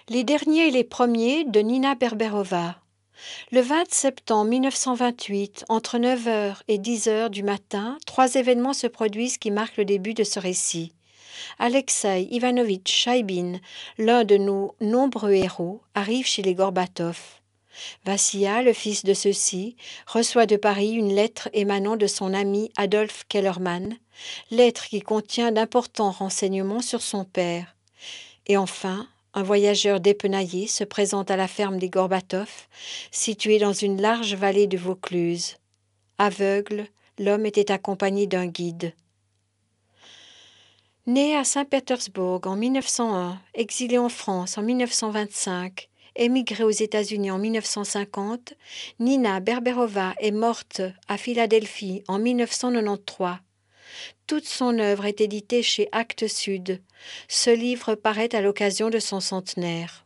Les derniers et les premiers de Nina Berberova. Le 20 septembre 1928, entre 9 heures et 10 heures du matin, trois événements se produisent qui marquent le début de ce récit. Alexei Ivanovitch Chaïbine, l'un de nos nombreux héros, arrive chez les Gorbatov. Vassia, le fils de ceux-ci, reçoit de Paris une lettre émanant de son ami Adolphe Kellerman, lettre qui contient d'importants renseignements sur son père. Et enfin, un voyageur dépenaillé se présente à la ferme des Gorbatov, située dans une large vallée de Vaucluse. Aveugle, l'homme était accompagné d'un guide. Née à Saint-Pétersbourg en 1901, exilée en France en 1925, émigrée aux États-Unis en 1950, Nina Berberova est morte à Philadelphie en 1993. Toute son œuvre est éditée chez Actes Sud. Ce livre paraît à l'occasion de son centenaire.